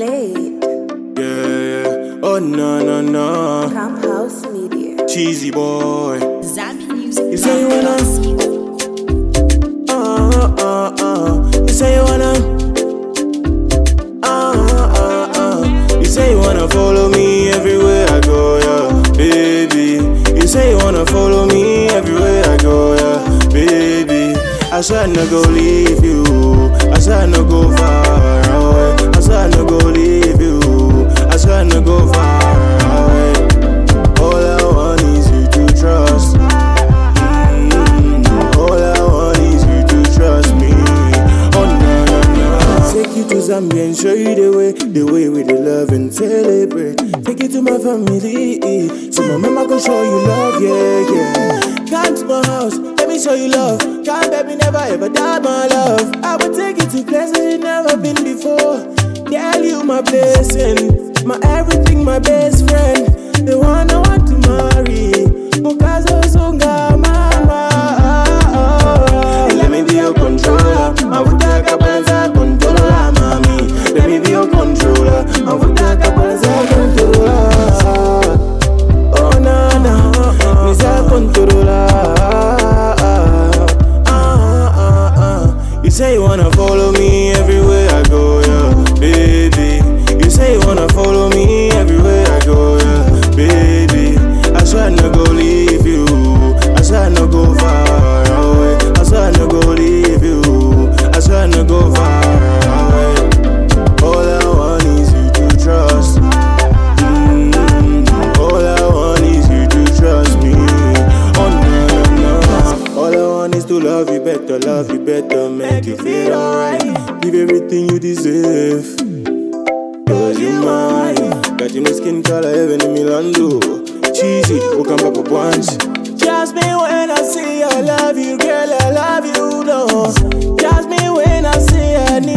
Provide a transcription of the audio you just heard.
Fade. Yeah. Oh no. Camp House Media. Cheesy boy. Zambi Music. You say you wanna. You say you wanna. You say you wanna follow me everywhere I go, yeah, baby. You say you wanna follow me everywhere I go, yeah, baby. I said no go leave you. I said no go far away. I said no go leave you. I said no go far away. All I want is you to trust. All I want is you to trust me. Oh no. Take you to Zambia and show you the way with the love and celebrate. Take you to my family, so my mama can show you love, yeah. Come to my house, let me show you love. Come baby, never ever doubt my love. I will take you to places you never been before. Tell you my blessing, my everything, my best friend, the one I want to marry. Mukazo Sunga mama. Let me be your controller. Mavutaka balanza controller, mami. Let me be your controller. Mavutaka balanza controller. Oh na, Nisa controller. You say you wanna follow me everywhere I go, yeah, baby. You say you wanna follow me everywhere I go, yeah, baby. I swear no go leave you. I swear no go far away. I swear no go leave you. I swear no go far away. All I want is you to trust. All I want is you to trust me. Oh no. All I want is to love you better, make you feel alright. Give everything you deserve. Cause you mine. Got your skin color, even in Milando. Cheesy, who come back up once. Just me when I see I love you, girl, I love you, no. Just me when I see I need